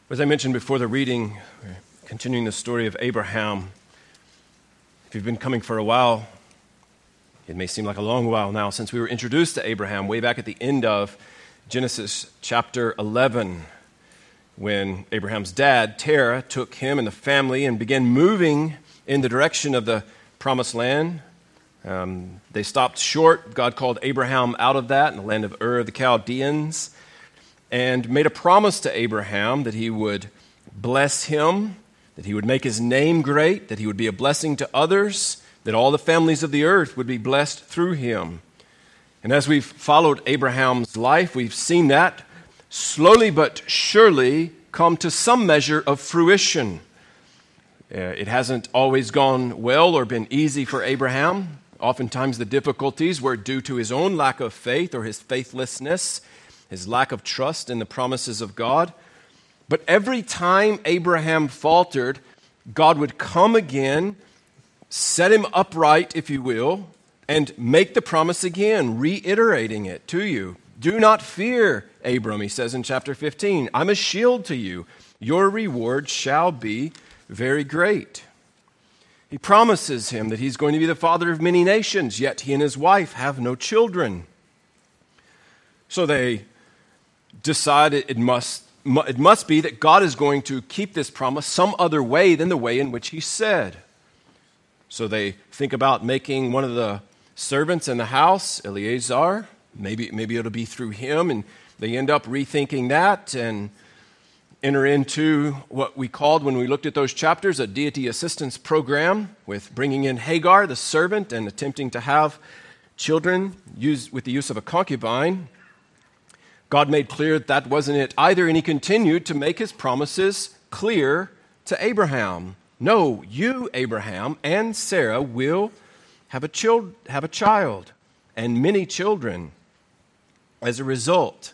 As I mentioned before the reading, continuing the story of Abraham, if you've been coming for a while, it may seem like a long while now since we were introduced to Abraham way back at the end of Genesis chapter 11, when Abraham's dad, Terah, took him and the family and began moving in the direction of the promised land. They stopped short. God called Abraham out of that in the land of Ur of the Chaldeans, and made a promise to Abraham that he would bless him, that he would make his name great, that he would be a blessing to others, that all the families of the earth would be blessed through him. And as we've followed Abraham's life, we've seen that slowly but surely come to some measure of fruition. It hasn't always gone well or been easy for Abraham. Oftentimes the difficulties were due to his own lack of faith or his faithlessness, his lack of trust in the promises of God. But every time Abraham faltered, God would come again, set him upright, if you will, and make the promise again, reiterating it to you. Do not fear, Abram, he says in chapter 15. I'm a shield to you. Your reward shall be very great. He promises him that he's going to be the father of many nations, yet he and his wife have no children. So they decide it must be that God is going to keep this promise some other way than the way in which he said. So they think about making one of the servants in the house, Eleazar. Maybe it'll be through him, and they end up rethinking that and enter into what we called, when we looked at those chapters, a deity assistance program with bringing in Hagar, the servant, and attempting to have children with the use of a concubine. God made clear that wasn't it either, and he continued to make his promises clear to Abraham. No, you, Abraham, and Sarah will have a child, and many children as a result.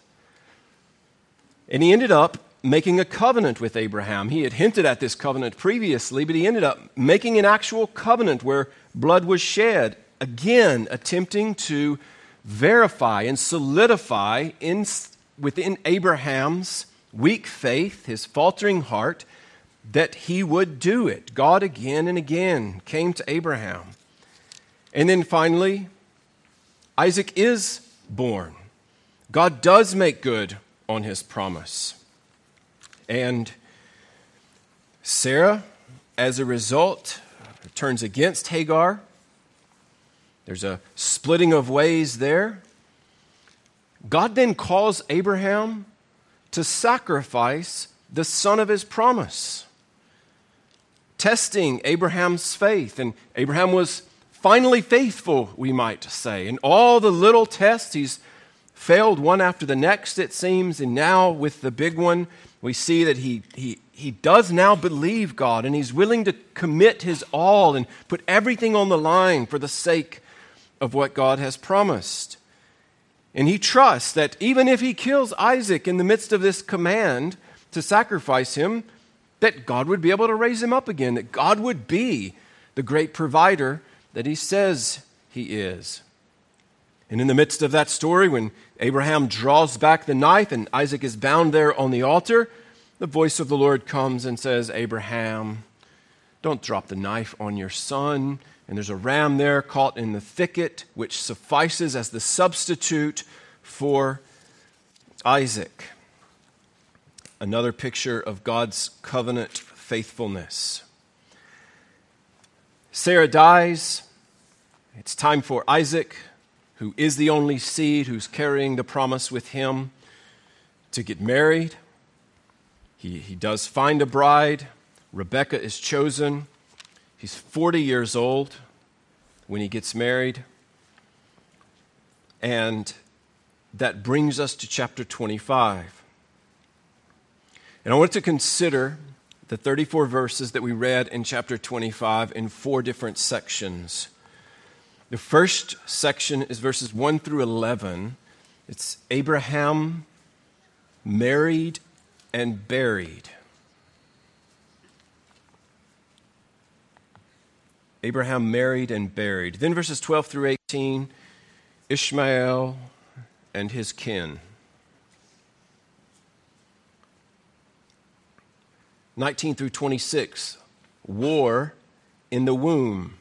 And he ended up making a covenant with Abraham. He had hinted at this covenant previously, but he ended up making an actual covenant where blood was shed, again attempting to verify and solidify within Abraham's weak faith, his faltering heart, that he would do it. God again and again came to Abraham. And then finally, Isaac is born. God does make good on his promise. And Sarah, as a result, turns against Hagar. There's a splitting of ways there. God then calls Abraham to sacrifice the son of his promise, testing Abraham's faith. And Abraham was finally faithful, we might say. In all the little tests, he's failed one after the next, it seems. And now with the big one, we see that he does now believe God, and he's willing to commit his all and put everything on the line for the sake of what God has promised. And he trusts that even if he kills Isaac in the midst of this command to sacrifice him, that God would be able to raise him up again, that God would be the great provider that he says he is. And in the midst of that story, when Abraham draws back the knife and Isaac is bound there on the altar, the voice of the Lord comes and says, Abraham, don't drop the knife on your son. And there's a ram there caught in the thicket, which suffices as the substitute for Isaac. Another picture of God's covenant faithfulness. Sarah dies. It's time for Isaac, who is the only seed, who's carrying the promise with him, to get married. He does find a bride. Rebekah is chosen. He's 40 years old when he gets married. And that brings us to chapter 25. And I want to consider the 34 verses that we read in chapter 25 in 4 different sections. The first section is verses 1 through 11. It's Abraham married and buried. Abraham married and buried. Then verses 12 through 18, Ishmael and his kin. 19 through 26, war in the womb.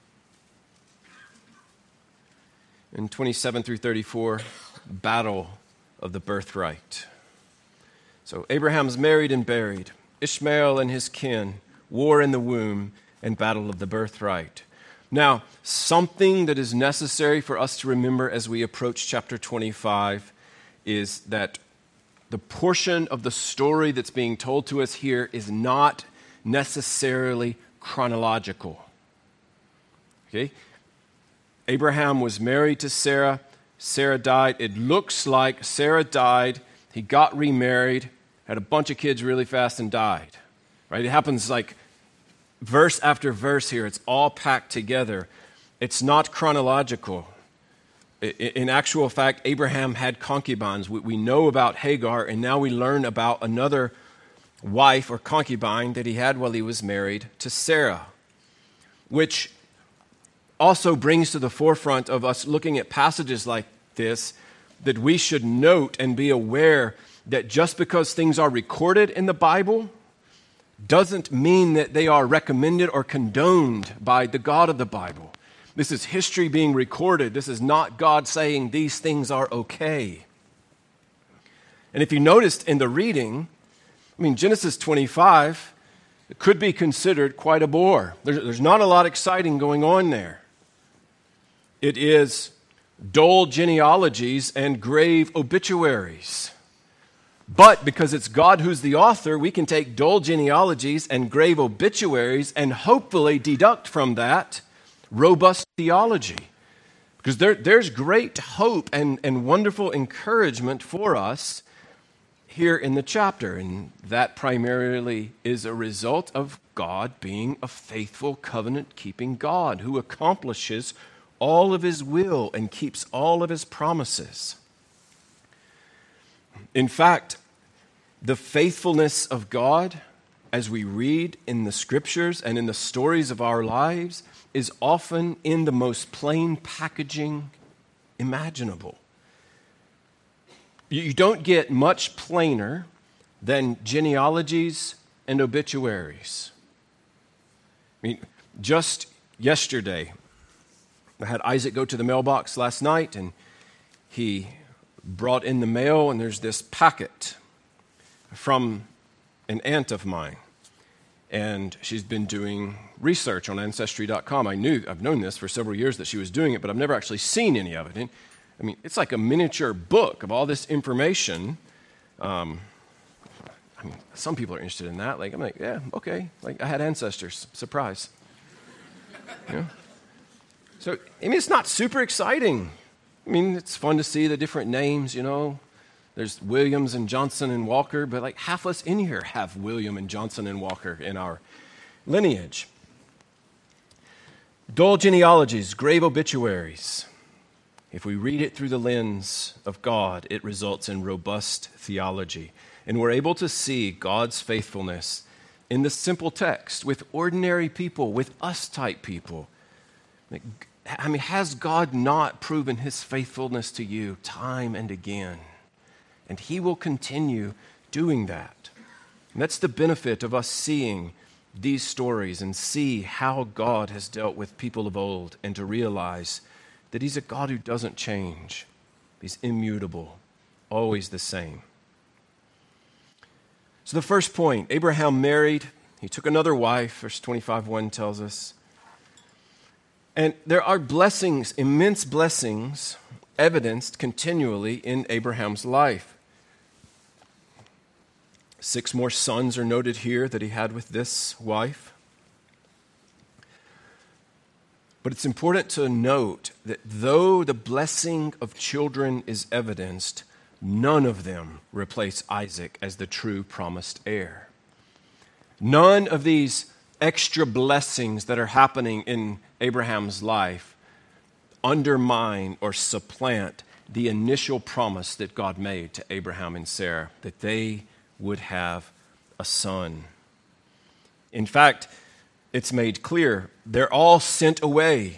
And 27 through 34, battle of the birthright. So Abraham's married and buried, Ishmael and his kin, war in the womb, and battle of the birthright. Now, something that is necessary for us to remember as we approach chapter 25 is that the portion of the story that's being told to us here is not necessarily chronological. Okay? Abraham was married to Sarah. Sarah died. It looks like Sarah died. He got remarried, had a bunch of kids really fast, and died. Right? It happens like verse after verse here. It's all packed together. It's not chronological. In actual fact, Abraham had concubines. We know about Hagar, and now we learn about another wife or concubine that he had while he was married to Sarah, which also brings to the forefront of us looking at passages like this that we should note and be aware that just because things are recorded in the Bible doesn't mean that they are recommended or condoned by the God of the Bible. This is history being recorded. This is not God saying these things are okay. And if you noticed in the reading, Genesis 25 could be considered quite a bore. There's not a lot exciting going on there. It is dull genealogies and grave obituaries. But because it's God who's the author, we can take dull genealogies and grave obituaries and hopefully deduct from that robust theology. Because there's great hope and wonderful encouragement for us here in the chapter. And that primarily is a result of God being a faithful, covenant-keeping God who accomplishes all of his will and keeps all of his promises. In fact, the faithfulness of God, as we read in the scriptures and in the stories of our lives, is often in the most plain packaging imaginable. You don't get much plainer than genealogies and obituaries. Just yesterday, I had Isaac go to the mailbox last night, and he brought in the mail, and there's this packet from an aunt of mine. And she's been doing research on Ancestry.com. I've known this for several years that she was doing it, but I've never actually seen any of it. And, it's like a miniature book of all this information. Some people are interested in that. I'm like, yeah, okay. Like, I had ancestors. Surprise. So, it's not super exciting. It's fun to see the different names, There's Williams and Johnson and Walker, but half us in here have William and Johnson and Walker in our lineage. Dull genealogies, grave obituaries. If we read it through the lens of God, it results in robust theology. And we're able to see God's faithfulness in the simple text with ordinary people, with us-type people. Has God not proven his faithfulness to you time and again? And he will continue doing that. And that's the benefit of us seeing these stories and see how God has dealt with people of old, and to realize that he's a God who doesn't change. He's immutable, always the same. So the first point, Abraham married. He took another wife, verse 25:1 tells us. And there are blessings, immense blessings, evidenced continually in Abraham's life. 6 more sons are noted here that he had with this wife. But it's important to note that though the blessing of children is evidenced, none of them replace Isaac as the true promised heir. None of these extra blessings that are happening in Abraham's life undermine or supplant the initial promise that God made to Abraham and Sarah, that they would have a son. In fact, it's made clear they're all sent away.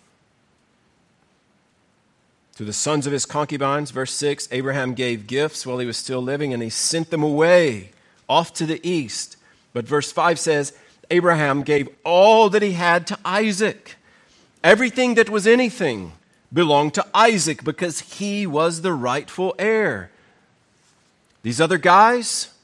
To the sons of his concubines, verse 6, Abraham gave gifts while he was still living, and he sent them away off to the east But verse 5 says, Abraham gave all that he had to Isaac. Everything that was anything belonged to Isaac because he was the rightful heir. These other guys,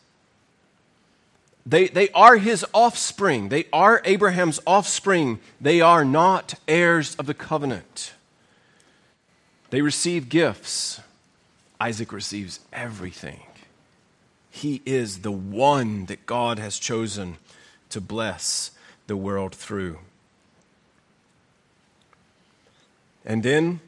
they are his offspring. They are Abraham's offspring. They are not heirs of the covenant. They receive gifts. Isaac receives everything. He is the one that God has chosen to bless the world through. And then,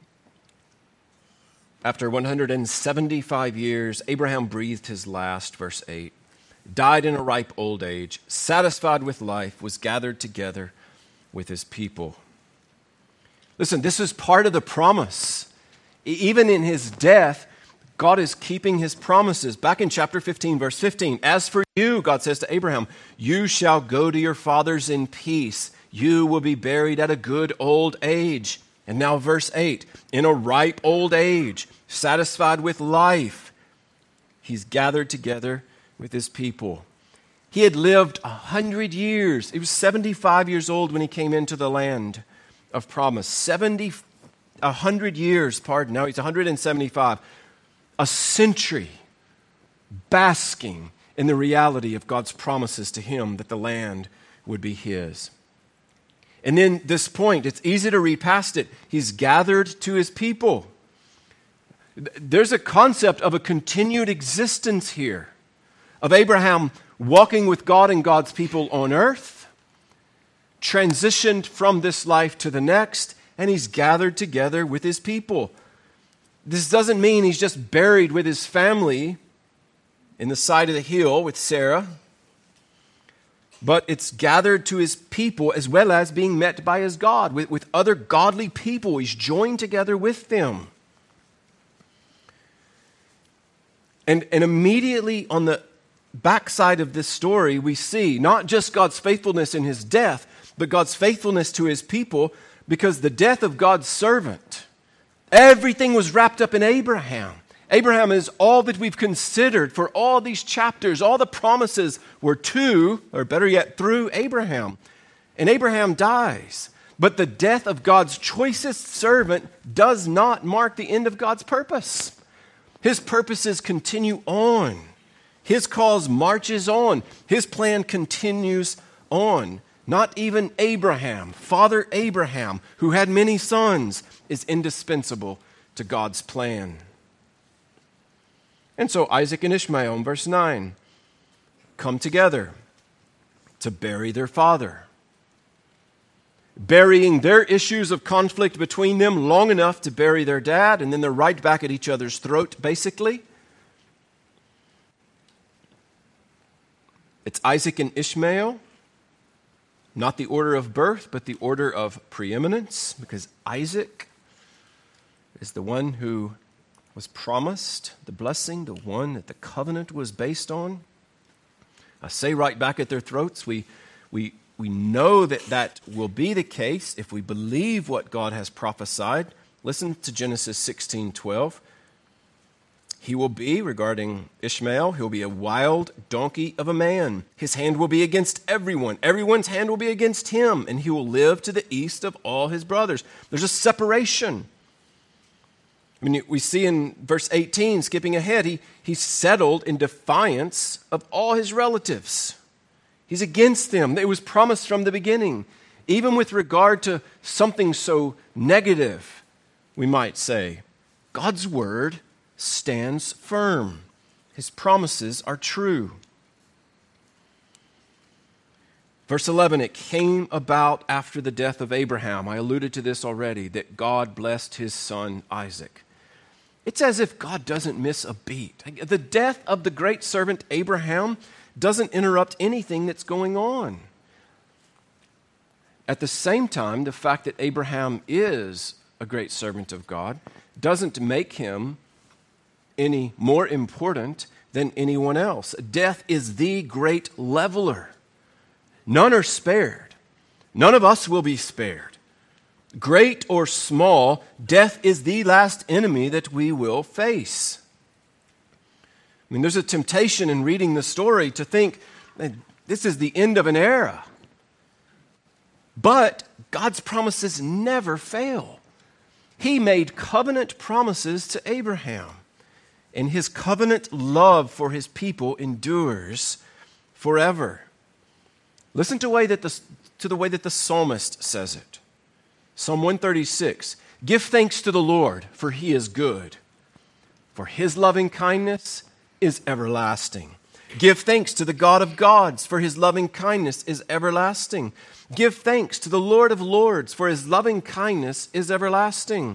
after 175 years, Abraham breathed his last, verse 8, died in a ripe old age, satisfied with life, was gathered together with his people. Listen, this is part of the promise. Even in his death, God is keeping his promises. Back in chapter 15, verse 15, as for you, God says to Abraham, you shall go to your fathers in peace. You will be buried at a good old age. And now verse 8, in a ripe old age, satisfied with life, he's gathered together with his people. He had lived 100 years. He was 75 years old when he came into the land of promise. 100 years, now he's 175. A century basking in the reality of God's promises to him that the land would be his. And then this point, it's easy to read past it. He's gathered to his people. There's a concept of a continued existence here, of Abraham walking with God and God's people on earth, transitioned from this life to the next, and he's gathered together with his people. This doesn't mean he's just buried with his family in the side of the hill with Sarah, but it's gathered to his people as well as being met by his God. With other godly people, he's joined together with them. And immediately on the backside of this story, we see not just God's faithfulness in his death, but God's faithfulness to his people, because the death of God's servant, everything was wrapped up in Abraham. Abraham is all that we've considered for all these chapters. All the promises were to, or better yet, through Abraham. And Abraham dies. But the death of God's choicest servant does not mark the end of God's purpose. His purposes continue on. His cause marches on. His plan continues on. Not even Abraham, Father Abraham, who had many sons, is indispensable to God's plan. And so Isaac and Ishmael, in verse 9, come together to bury their father, burying their issues of conflict between them long enough to bury their dad, and then they're right back at each other's throat, basically. It's Isaac and Ishmael, not the order of birth, but the order of preeminence, because Isaac is the one who was promised the blessing, the one that the covenant was based on. I say right back at their throats, we know that will be the case if we believe what God has prophesied. Listen to Genesis 16:12. He will be, regarding Ishmael, he'll be a wild donkey of a man. His hand will be against everyone. Everyone's hand will be against him, and he will live to the east of all his brothers. There's a separation. I mean, we see in verse 18, skipping ahead, he settled in defiance of all his relatives. He's against them. It was promised from the beginning. Even with regard to something so negative, we might say, God's word stands firm. His promises are true. Verse 11, it came about after the death of Abraham. I alluded to this already, that God blessed his son Isaac. It's as if God doesn't miss a beat. The death of the great servant Abraham doesn't interrupt anything that's going on. At the same time, the fact that Abraham is a great servant of God doesn't make him any more important than anyone else. Death is the great leveler. None are spared. None of us will be spared. Great or small, death is the last enemy that we will face. I mean, there's a temptation in reading the story to think that This is the end of an era. But God's promises never fail. He made covenant promises to Abraham, and his covenant love for his people endures forever. Listen to the way that the psalmist says it. Psalm 136, "Give thanks to the Lord, for he is good, for his loving kindness is everlasting. Give thanks to the God of gods, for his loving kindness is everlasting. Give thanks to the Lord of lords, for his loving kindness is everlasting.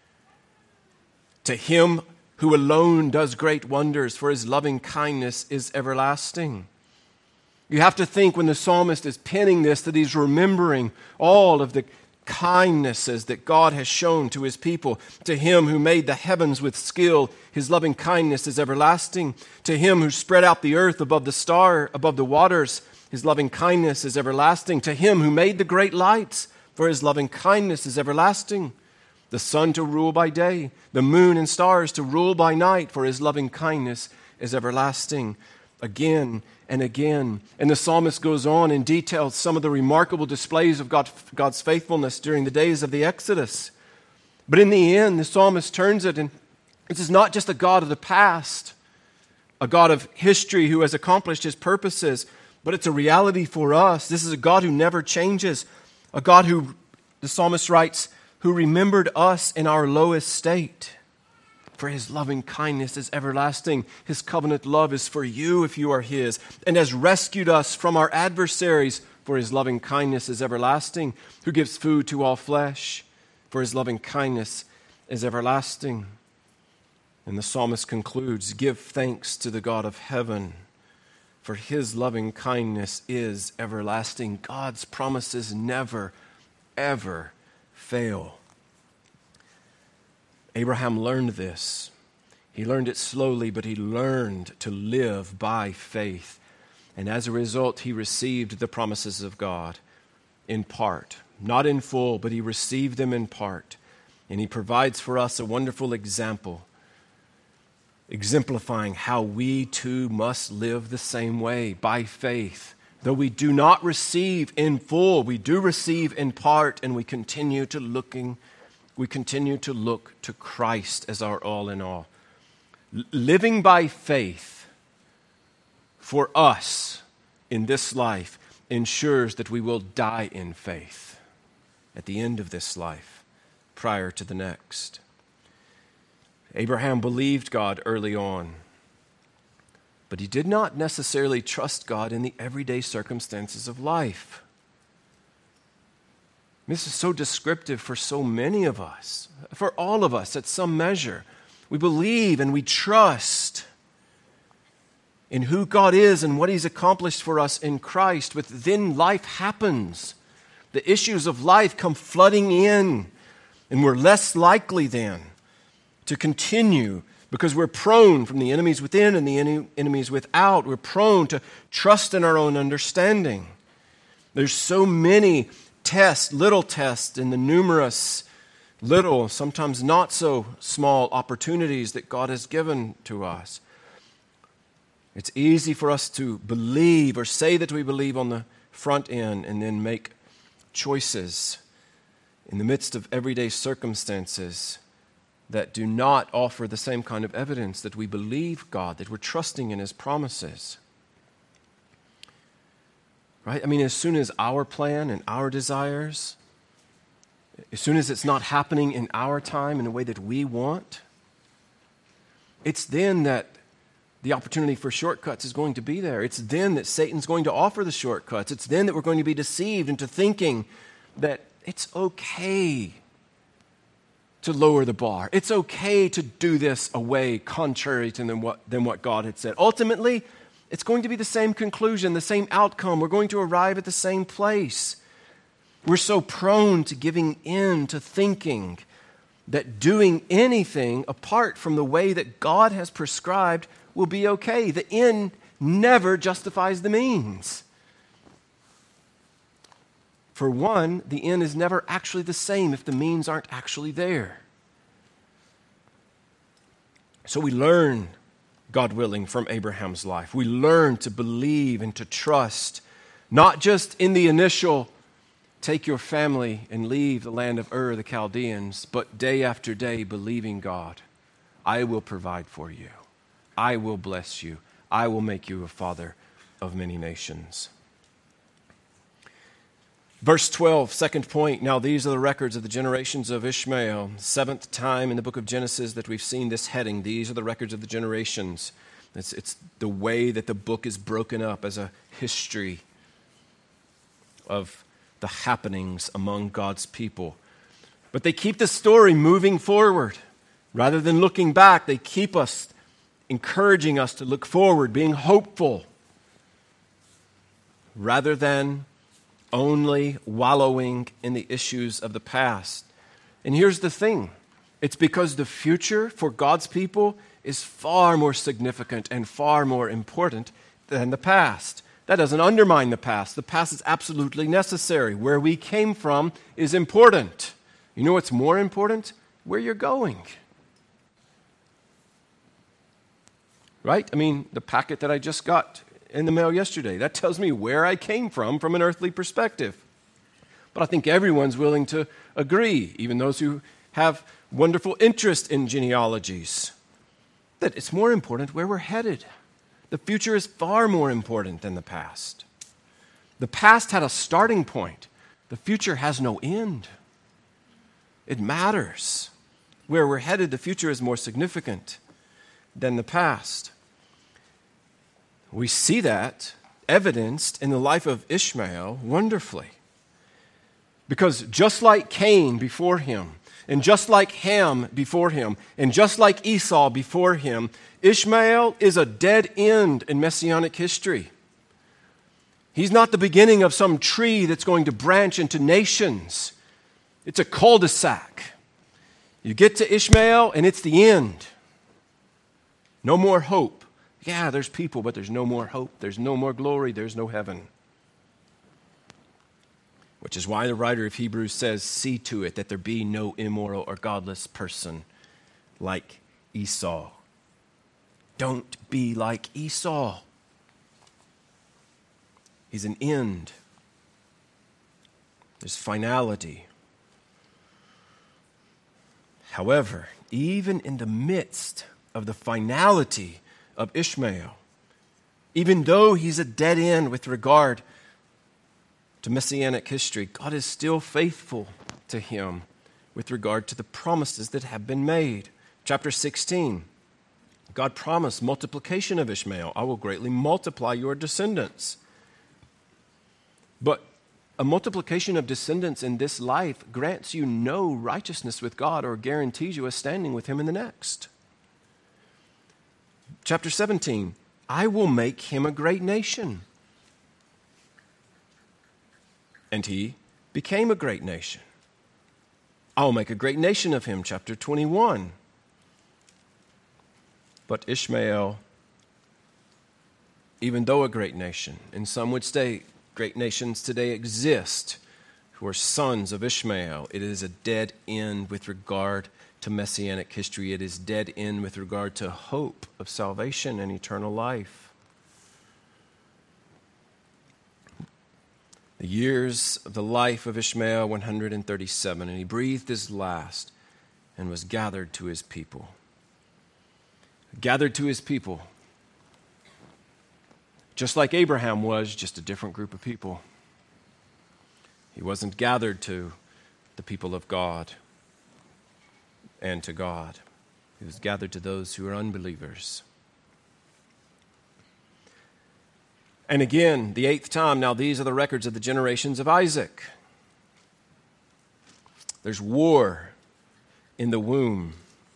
To him who alone does great wonders, for his loving kindness is everlasting." You have to think when the psalmist is penning this that he's remembering all of the kindnesses that God has shown to his people. To him who made the heavens with skill, his loving kindness is everlasting. To him who spread out the earth above the waters, his loving kindness is everlasting. To him who made the great lights, for his loving kindness is everlasting. The sun to rule by day, the moon and stars to rule by night, for his loving kindness is everlasting. Again and again. And the psalmist goes on and details some of the remarkable displays of God's faithfulness during the days of the Exodus. But in the end, the psalmist turns it, and this is not just a God of the past, a God of history who has accomplished his purposes, but it's a reality for us. This is a God who never changes, a God who, the psalmist writes, who remembered us in our lowest state. For his loving kindness is everlasting. His covenant love is for you if you are his, and has rescued us from our adversaries. For his loving kindness is everlasting. Who gives food to all flesh. For his loving kindness is everlasting. And the psalmist concludes, "Give thanks to the God of heaven, for his loving kindness is everlasting." God's promises never, ever fail. Abraham learned this. He learned it slowly, but he learned to live by faith. And as a result, he received the promises of God in part. Not in full, but he received them in part. And he provides for us a wonderful example, exemplifying how we too must live the same way, by faith. Though we do not receive in full, we do receive in part, and we continue to look to Christ as our all in all. Living by faith for us in this life ensures that we will die in faith at the end of this life, prior to the next. Abraham believed God early on, but he did not necessarily trust God in the everyday circumstances of life. This is so descriptive for so many of us, for all of us at some measure. We believe and we trust in who God is and what he's accomplished for us in Christ, but then life happens. The issues of life come flooding in, and we're less likely then to continue because we're prone from the enemies within and the enemies without. We're prone to trust in our own understanding. There's so many little tests in the numerous little, sometimes not so small opportunities that God has given to us. It's easy for us to believe or say that we believe on the front end and then make choices in the midst of everyday circumstances that do not offer the same kind of evidence that we believe God, that we're trusting in his promises. Right? I mean, as soon as our plan and our desires, as soon as it's not happening in our time in a way that we want, it's then that the opportunity for shortcuts is going to be there. It's then that Satan's going to offer the shortcuts. It's then that we're going to be deceived into thinking that it's okay to lower the bar. It's okay to do this away contrary to than what God had said. Ultimately, it's going to be the same conclusion, the same outcome. We're going to arrive at the same place. We're so prone to giving in to thinking that doing anything apart from the way that God has prescribed will be okay. The end never justifies the means. For one, the end is never actually the same if the means aren't actually there. So we learn, God willing, from Abraham's life. We learn to believe and to trust Not just in the initial, take your family and leave the land of Ur, the Chaldeans, but day after day believing God, I will provide for you. I will bless you. I will make you a father of many nations. Verse 12, second point. Now these are the records of the generations of Ishmael. Seventh time in the book of Genesis that we've seen this heading. These are the records of the generations. It's the way that the book is broken up as a history of the happenings among God's people. But they keep the story moving forward. Rather than looking back, they keep us encouraging us to look forward, being hopeful, rather than only wallowing in the issues of the past. And here's the thing. It's because the future for God's people is far more significant and far more important than the past. That doesn't undermine the past. The past is absolutely necessary. Where we came from is important. You know what's more important? Where you're going. Right? I mean, the packet that I just got in the mail yesterday, that tells me where I came from an earthly perspective. But I think everyone's willing to agree, even those who have wonderful interest in genealogies, that it's more important where we're headed. The future is far more important than the past. The past had a starting point. The future has no end. It matters. Where we're headed, the future is more significant than the past. We see that evidenced in the life of Ishmael wonderfully. Because just like Cain before him, and just like Ham before him, and just like Esau before him, Ishmael is a dead end in Messianic history. He's not the beginning of some tree that's going to branch into nations. It's a cul-de-sac. You get to Ishmael, and it's the end. No more hope. Yeah, there's people, but there's no more hope. There's no more glory. There's no heaven. Which is why the writer of Hebrews says, see to it that there be no immoral or godless person like Esau. Don't be like Esau. He's an end. There's finality. However, even in the midst of the finality of Ishmael, even though he's a dead end with regard to Messianic history, God is still faithful to him with regard to the promises that have been made. Chapter 16, God promised multiplication of Ishmael. I will greatly multiply your descendants. But a multiplication of descendants in this life grants you no righteousness with God or guarantees you a standing with him in the next. Chapter 17, I will make him a great nation. And he became a great nation. I will make a great nation of him. Chapter 21. But Ishmael, even though a great nation, and some would say great nations today exist who are sons of Ishmael, it is a dead end with regard to Messianic history. It is dead end with regard to hope of salvation and eternal life. The years of the life of Ishmael, 137, and he breathed his last and was gathered to his people. Gathered to his people. Just like Abraham was, just a different group of people. He wasn't gathered to the people of God and to God. He was gathered to those who are unbelievers. And again, the eighth time, now these are the records of the generations of Isaac. There's war in the womb.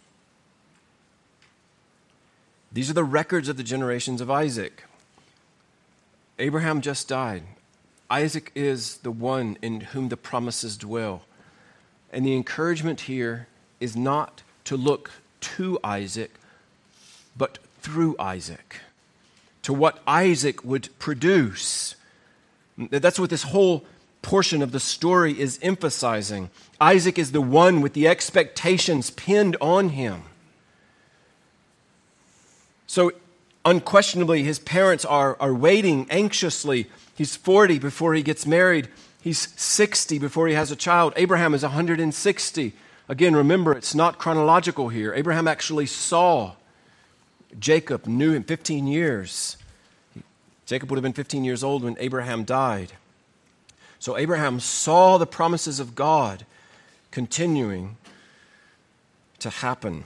These are the records of the generations of Isaac. Abraham just died. Isaac is the one in whom the promises dwell. And the encouragement here is not to look to Isaac, but through Isaac, to what Isaac would produce. That's what this whole portion of the story is emphasizing. Isaac is the one with the expectations pinned on him. So Unquestionably, his parents are waiting anxiously. He's 40 before he gets married. He's 60 before he has a child. Abraham is 160. Again, remember, it's not chronological here. Abraham actually saw Jacob, knew him 15 years. Jacob would have been 15 years old when Abraham died. So Abraham saw the promises of God continuing to happen.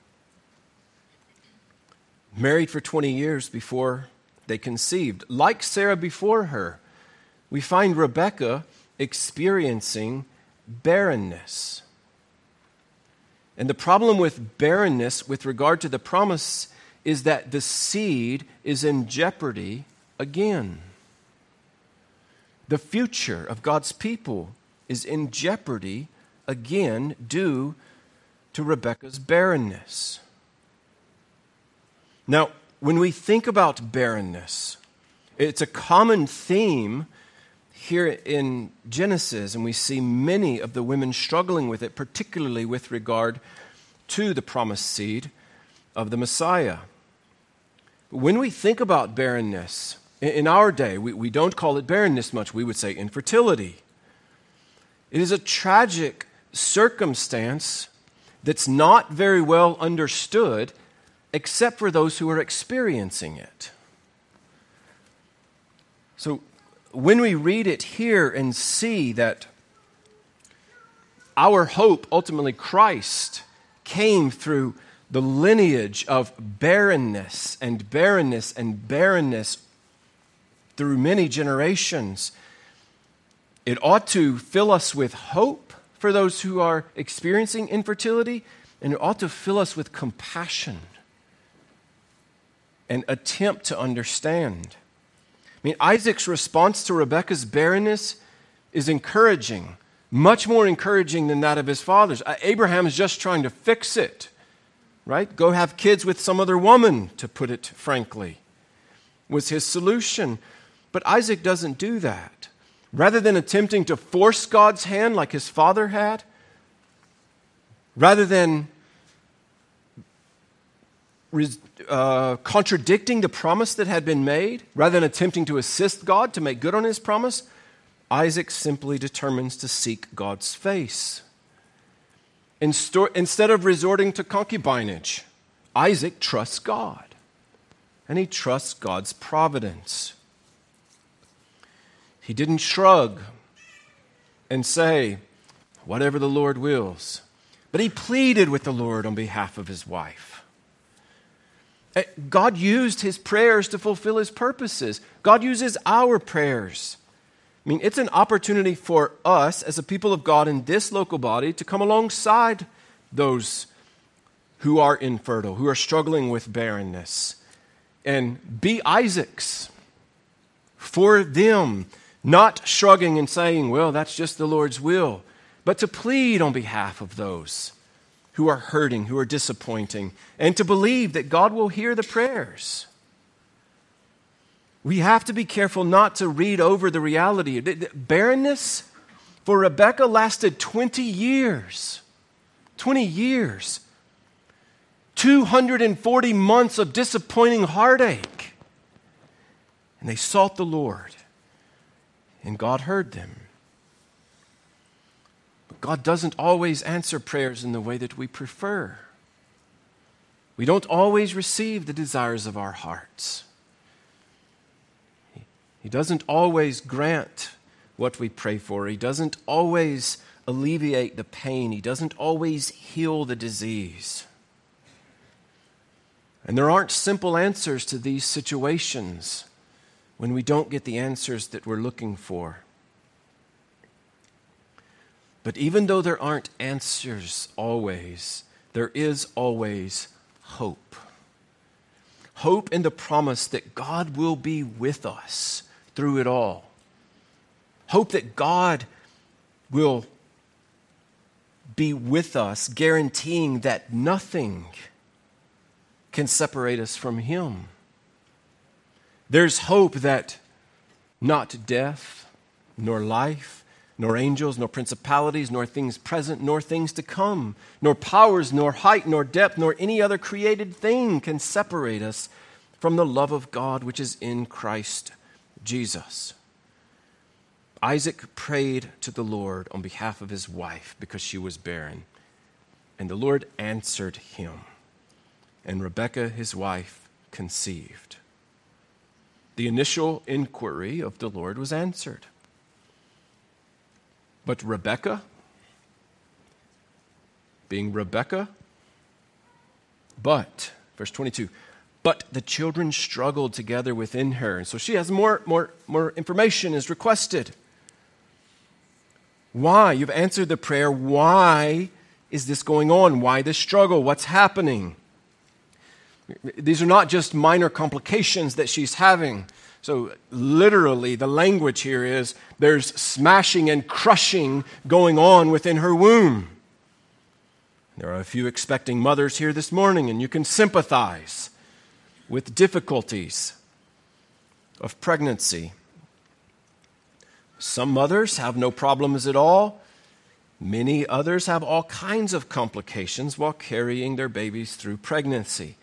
Married for 20 years before they conceived. Like Sarah before her, we find Rebekah experiencing barrenness. And the problem with barrenness with regard to the promise is that the seed is in jeopardy again. The future of God's people is in jeopardy again due to Rebekah's barrenness. Now, when we think about barrenness, it's a common theme here in Genesis, and we see many of the women struggling with it, particularly with regard to the promised seed of the Messiah. When we think about barrenness, in our day, we don't call it barrenness much. We would say infertility. It is a tragic circumstance that's not very well understood except for those who are experiencing it. So when we read it here and see that our hope, ultimately Christ, came through the lineage of barrenness and barrenness and barrenness through many generations, it ought to fill us with hope for those who are experiencing infertility, and it ought to fill us with compassion and attempt to understand. I mean, Isaac's response to Rebekah's barrenness is encouraging, much more encouraging than that of his father's. Abraham is just trying to fix it, right? Go have kids with some other woman, to put it frankly, was his solution. But Isaac doesn't do that. Rather than attempting to force God's hand like his father had, rather than contradicting the promise that had been made, rather than attempting to assist God to make good on his promise, Isaac simply determines to seek God's face. Instead of resorting to concubinage, Isaac trusts God, and he trusts God's providence. He didn't shrug and say, whatever the Lord wills, but he pleaded with the Lord on behalf of his wife. God used his prayers to fulfill his purposes. God uses our prayers. I mean, it's an opportunity for us as a people of God in this local body to come alongside those who are infertile, who are struggling with barrenness, and be Isaacs for them, not shrugging and saying, well, that's just the Lord's will, but to plead on behalf of those who are hurting, who are disappointing, and to believe that God will hear the prayers. We have to be careful not to read over the reality. Barrenness for Rebekah lasted 20 years. 20 years. 240 months of disappointing heartache. And they sought the Lord, and God heard them. God doesn't always answer prayers in the way that we prefer. We don't always receive the desires of our hearts. He doesn't always grant what we pray for. He doesn't always alleviate the pain. He doesn't always heal the disease. And there aren't simple answers to these situations when we don't get the answers that we're looking for. But even though there aren't answers always, there is always hope. Hope in the promise that God will be with us through it all. Hope that God will be with us, guaranteeing that nothing can separate us from Him. There's hope that not death, nor life, nor angels, nor principalities, nor things present, nor things to come, nor powers, nor height, nor depth, nor any other created thing can separate us from the love of God which is in Christ Jesus. Isaac prayed to the Lord on behalf of his wife because she was barren, and the Lord answered him, and Rebekah, his wife, conceived. The initial inquiry of the Lord was answered. But Rebekah, being Rebekah, verse 22, but the children struggled together within her. And so she has more information is requested. Why? You've answered the prayer. Why is this going on? Why this struggle? What's happening? These are not just minor complications that she's having. So literally, the language here is there's smashing and crushing going on within her womb. There are a few expecting mothers here this morning, and you can sympathize with difficulties of pregnancy. Some mothers have no problems at all. Many others have all kinds of complications while carrying their babies through pregnancy.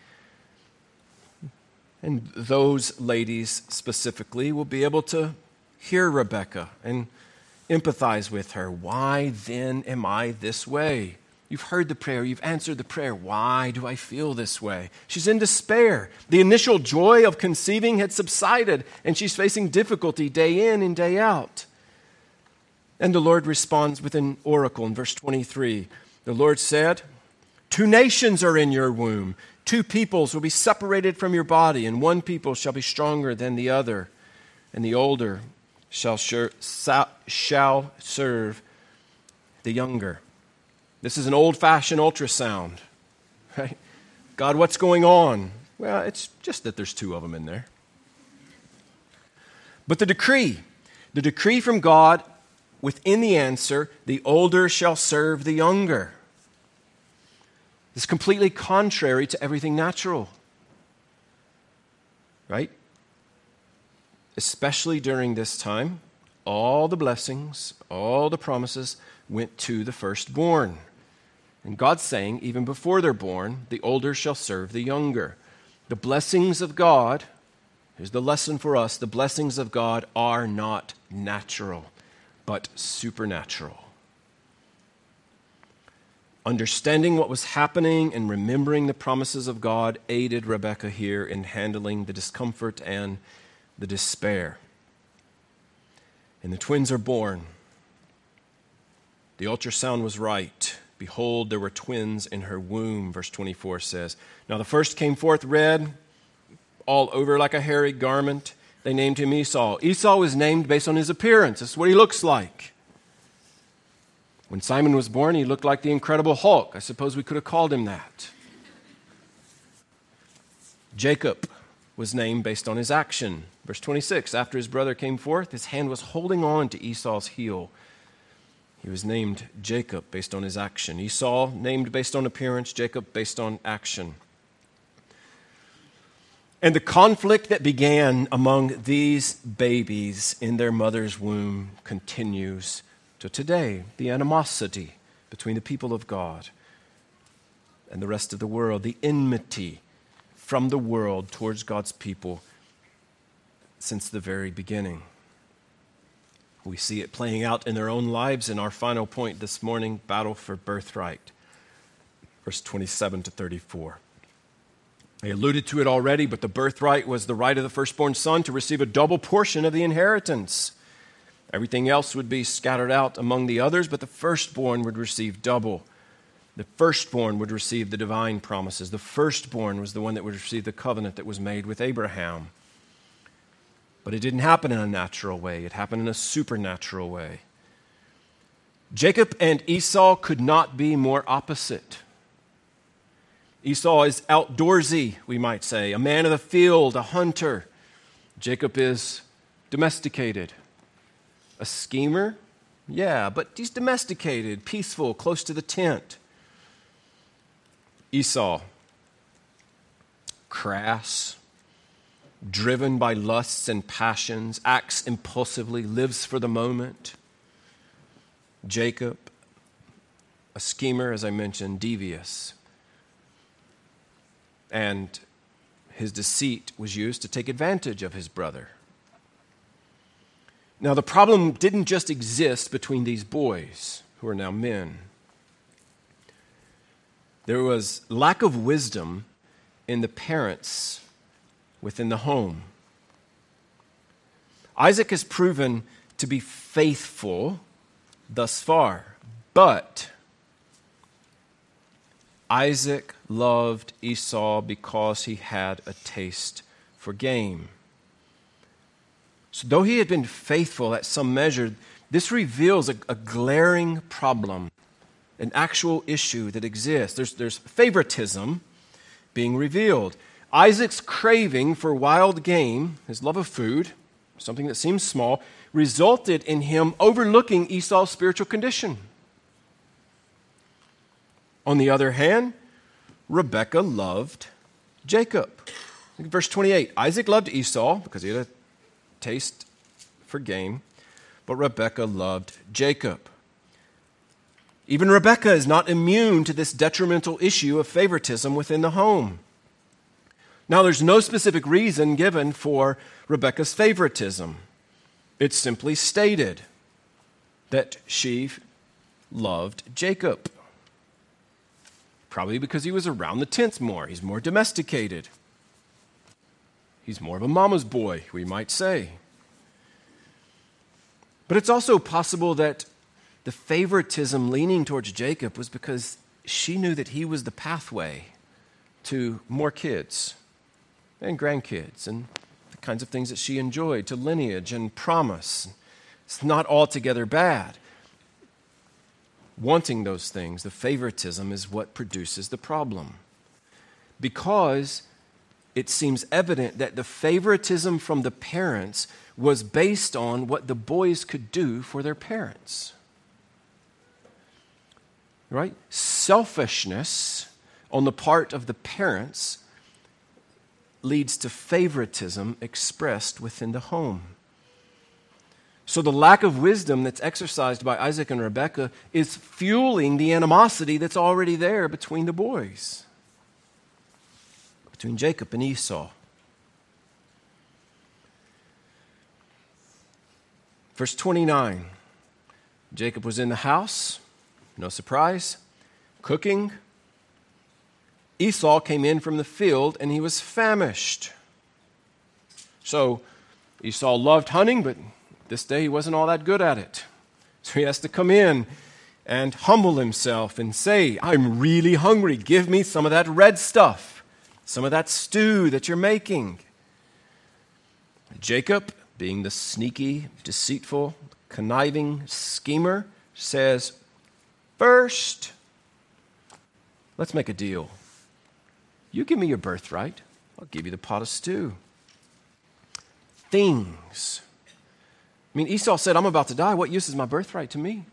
And those ladies specifically will be able to hear Rebekah and empathize with her. Why then am I this way? You've heard the prayer. You've answered the prayer. Why do I feel this way? She's in despair. The initial joy of conceiving had subsided, and she's facing difficulty day in and day out. And the Lord responds with an oracle in verse 23. The Lord said, 2 nations are in your womb. 2 peoples will be separated from your body, and one people shall be stronger than the other, and the older shall serve the younger. This is an old-fashioned ultrasound, right? God, what's going on? Well, it's just that there's 2 of them in there. But the decree from God within the answer, the older shall serve the younger. This is completely contrary to everything natural, right? Especially during this time, all the blessings, all the promises went to the firstborn. And God's saying, even before they're born, the older shall serve the younger. The blessings of God, here's the lesson for us, the blessings of God are not natural, but supernatural. Understanding what was happening and remembering the promises of God aided Rebekah here in handling the discomfort and the despair. And the twins are born. The ultrasound was right. Behold, there were twins in her womb, verse 24 says. Now the first came forth red, all over like a hairy garment. They named him Esau. Esau was named based on his appearance. That's what he looks like. When Simon was born, he looked like the Incredible Hulk. I suppose we could have called him that. Jacob was named based on his action. Verse 26, after his brother came forth, his hand was holding on to Esau's heel. He was named Jacob based on his action. Esau named based on appearance, Jacob based on action. And the conflict that began among these babies in their mother's womb continues to today. The animosity between the people of God and the rest of the world, the enmity from the world towards God's people since the very beginning. We see it playing out in their own lives in our final point this morning, battle for birthright, verse 27 to 34. I alluded to it already, but the birthright was the right of the firstborn son to receive a double portion of the inheritance. Everything else would be scattered out among the others, but the firstborn would receive double. The firstborn would receive the divine promises. The firstborn was the one that would receive the covenant that was made with Abraham. But it didn't happen in a natural way. It happened in a supernatural way. Jacob and Esau could not be more opposite. Esau is outdoorsy, we might say, a man of the field, a hunter. Jacob is domesticated. A schemer? Yeah, but he's domesticated, peaceful, close to the tent. Esau, crass, driven by lusts and passions, acts impulsively, lives for the moment. Jacob, a schemer, as I mentioned, devious. And his deceit was used to take advantage of his brother. Now, the problem didn't just exist between these boys, who are now men. There was lack of wisdom in the parents within the home. Isaac has proven to be faithful thus far, but Isaac loved Esau because he had a taste for game. So though he had been faithful at some measure, this reveals a glaring problem, an actual issue that exists. There's favoritism being revealed. Isaac's craving for wild game, his love of food, something that seems small, resulted in him overlooking Esau's spiritual condition. On the other hand, Rebekah loved Jacob. Look at verse 28. Isaac loved Esau because he had a taste for game, but Rebekah loved Jacob. Even Rebekah is not immune to this detrimental issue of favoritism within the home. Now, there's no specific reason given for Rebekah's favoritism. It's simply stated that she loved Jacob. Probably because he was around the tents more. He's more domesticated. He's more of a mama's boy, we might say. But it's also possible that the favoritism leaning towards Jacob was because she knew that he was the pathway to more kids and grandkids and the kinds of things that she enjoyed, to lineage and promise. It's not altogether bad. Wanting those things, the favoritism, is what produces the problem. Because it seems evident that the favoritism from the parents was based on what the boys could do for their parents. Right? Selfishness on the part of the parents leads to favoritism expressed within the home. So the lack of wisdom that's exercised by Isaac and Rebekah is fueling the animosity that's already there between the boys, between Jacob and Esau. Verse 29, Jacob was in the house, no surprise, cooking. Esau came in from the field and he was famished. So Esau loved hunting, but this day he wasn't all that good at it. So he has to come in and humble himself and say, I'm really hungry. Give me some of that red stuff, some of that stew that you're making. Jacob, being the sneaky, deceitful, conniving schemer, says, first, let's make a deal. You give me your birthright, I'll give you the pot of stew. Things. I mean, Esau said, I'm about to die. What use is my birthright to me?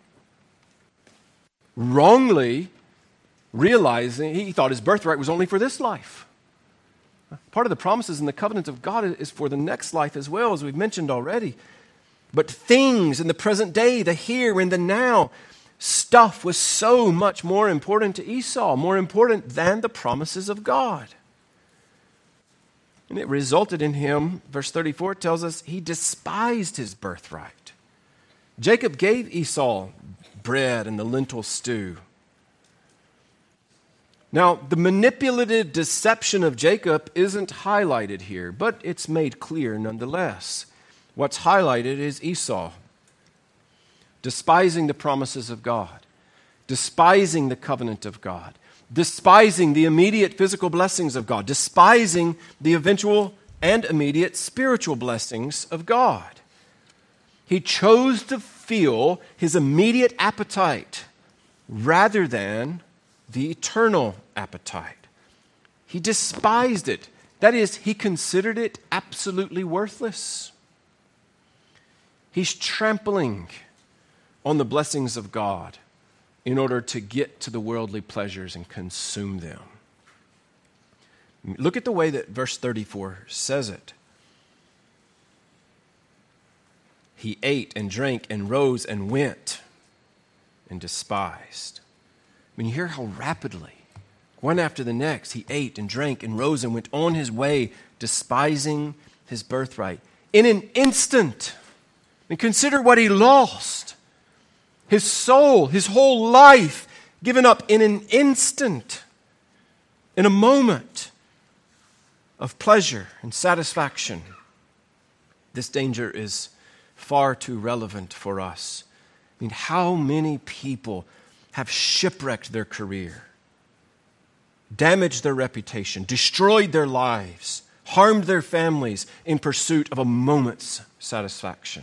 Wrongly realizing he thought his birthright was only for this life. Part of the promises in the covenant of God is for the next life as well, as we've mentioned already. But things in the present day, the here and the now, stuff was so much more important to Esau, more important than the promises of God. And it resulted in him, verse 34 tells us, he despised his birthright. Jacob gave Esau bread and the lentil stew. Now, the manipulative deception of Jacob isn't highlighted here, but it's made clear nonetheless. What's highlighted is Esau, despising the promises of God, despising the covenant of God, despising the immediate physical blessings of God, despising the eventual and immediate spiritual blessings of God. He chose to feel his immediate appetite rather than the eternal appetite. He despised it. That is, he considered it absolutely worthless. He's trampling on the blessings of God in order to get to the worldly pleasures and consume them. Look at the way that verse 34 says it. He ate and drank and rose and went and despised. I mean, you hear how rapidly, One after the next, he ate and drank and rose and went on his way, despising his birthright. In an instant, and consider what he lost. His soul, his whole life, given up in an instant, in a moment of pleasure and satisfaction. This danger is far too relevant for us. I mean, how many people have shipwrecked their career, damaged their reputation, destroyed their lives, harmed their families in pursuit of a moment's satisfaction?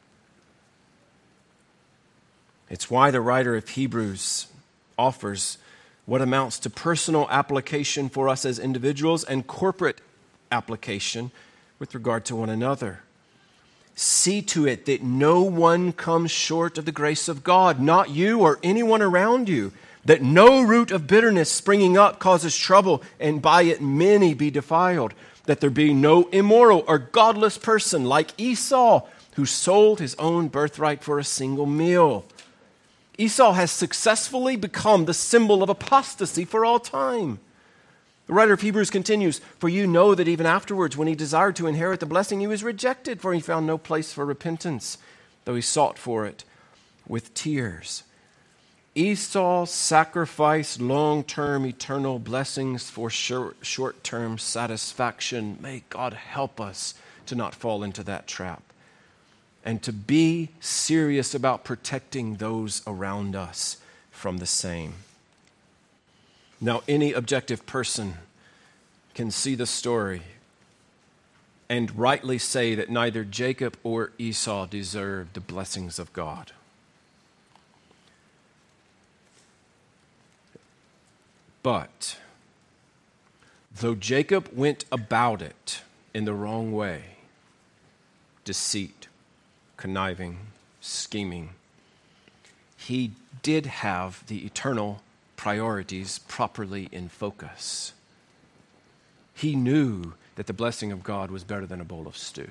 It's why the writer of Hebrews offers what amounts to personal application for us as individuals and corporate application with regard to one another. See to it that no one comes short of the grace of God, not you or anyone around you, that no root of bitterness springing up causes trouble, and by it many be defiled, that there be no immoral or godless person like Esau, who sold his own birthright for a single meal. Esau has successfully become the symbol of apostasy for all time. The writer of Hebrews continues, for you know that even afterwards, when he desired to inherit the blessing, he was rejected, for he found no place for repentance, though he sought for it with tears. Esau sacrificed long-term eternal blessings for short-term satisfaction. May God help us to not fall into that trap, and to be serious about protecting those around us from the same. Now, any objective person can see the story and rightly say that neither Jacob or Esau deserved the blessings of God. But though Jacob went about it in the wrong way, deceit, conniving, scheming, he did have the eternal priorities properly in focus. He knew that the blessing of God was better than a bowl of stew.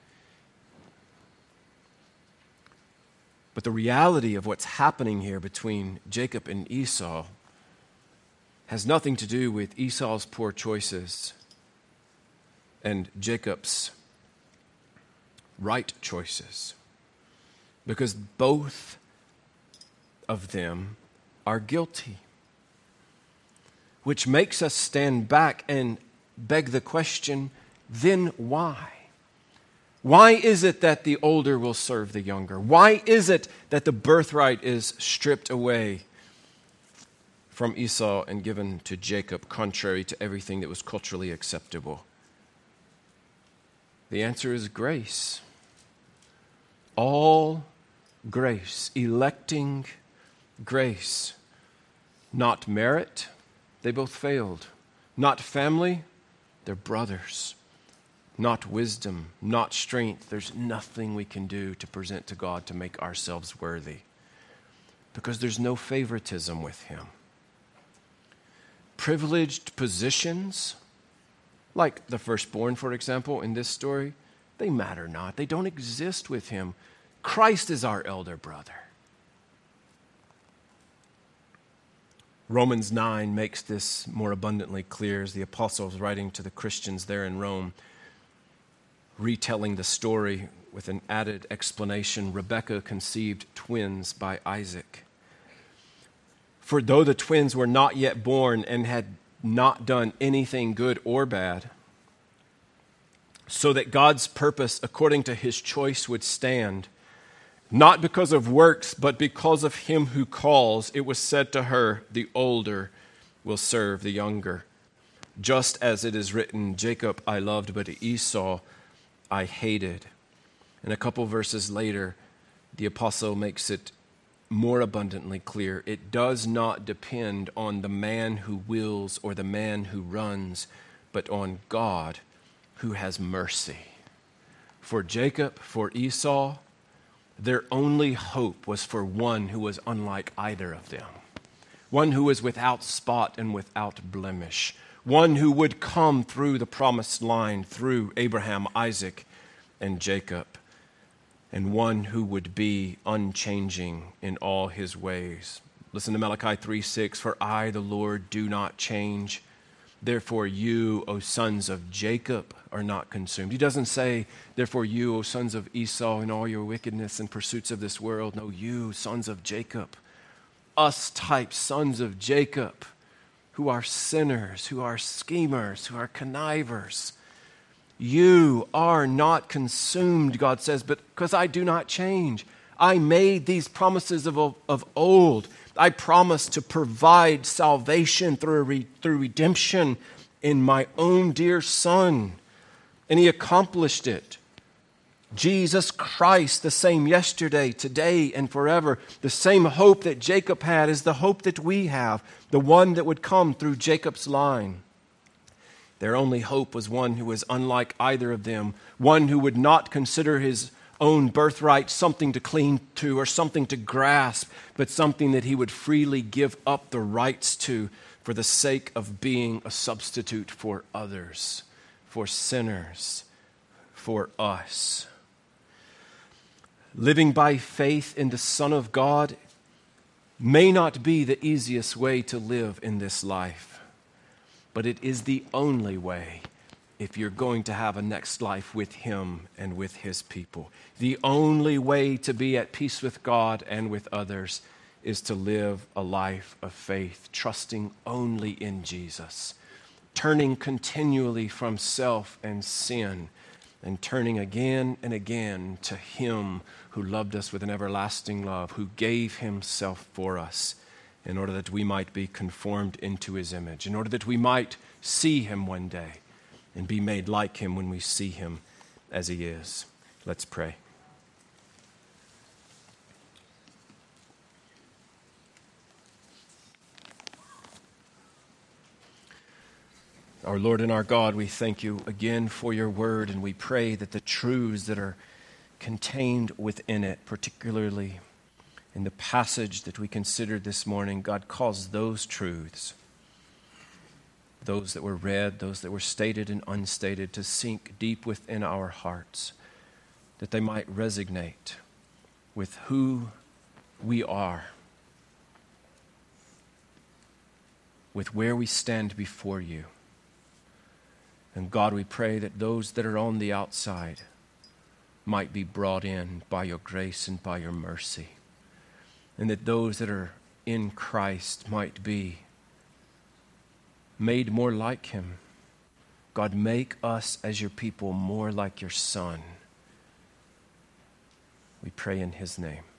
But the reality of what's happening here between Jacob and Esau has nothing to do with Esau's poor choices and Jacob's right choices, because both of them are guilty, which makes us stand back and beg the question, then why? Why is it that the older will serve the younger? Why is it that the birthright is stripped away from Esau and given to Jacob, contrary to everything that was culturally acceptable? The answer is grace. All grace, electing grace. Not merit, they both failed. Not family, they're brothers. Not wisdom, not strength. There's nothing we can do to present to God to make ourselves worthy, because there's no favoritism with Him. Privileged positions, like the firstborn, for example, in this story, they matter not. They don't exist with Him. Christ is our elder brother. Romans 9 makes this more abundantly clear as the apostle is writing to the Christians there in Rome, retelling the story with an added explanation. Rebekah conceived twins by Isaac. For though the twins were not yet born and had not done anything good or bad, so that God's purpose according to His choice would stand, not because of works, but because of Him who calls, it was said to her, the older will serve the younger. Just as it is written, Jacob I loved, but Esau I hated. And a couple verses later, the apostle makes it more abundantly clear. It does not depend on the man who wills or the man who runs, but on God who has mercy. For Jacob, for Esau, their only hope was for one who was unlike either of them, one who was without spot and without blemish, one who would come through the promised line through Abraham, Isaac, and Jacob, and one who would be unchanging in all his ways, Listen to Malachi 3:6, for I, the Lord, do not change. Therefore you, O sons of Jacob, are not consumed. He doesn't say, therefore you, O sons of Esau, in all your wickedness and pursuits of this world. No, you, sons of Jacob, us type sons of Jacob, who are sinners, who are schemers, who are connivers. You are not consumed, God says, but because I do not change. I made these promises of old. I promised to provide salvation through redemption in my own dear Son. And He accomplished it. Jesus Christ, the same yesterday, today, and forever. The same hope that Jacob had is the hope that we have, the one that would come through Jacob's line. Their only hope was one who was unlike either of them, one who would not consider his own birthright something to cling to or something to grasp, but something that he would freely give up the rights to for the sake of being a substitute for others, for sinners, for us. Living by faith in the Son of God may not be the easiest way to live in this life, but it is the only way if you're going to have a next life with Him and with His people. The only way to be at peace with God and with others is to live a life of faith, trusting only in Jesus, turning continually from self and sin, and turning again and again to Him who loved us with an everlasting love, who gave Himself for us in order that we might be conformed into His image, in order that we might see Him one day and be made like Him when we see Him as He is. Let's pray. Our Lord and our God, we thank You again for Your word, and we pray that the truths that are contained within it, particularly in the passage that we considered this morning, God, cause those truths, those that were read, those that were stated and unstated, to sink deep within our hearts, that they might resonate with who we are, with where we stand before You. And God, we pray that those that are on the outside might be brought in by Your grace and by Your mercy, and that those that are in Christ might be made more like Him. God, make us as Your people more like Your Son. We pray in His name.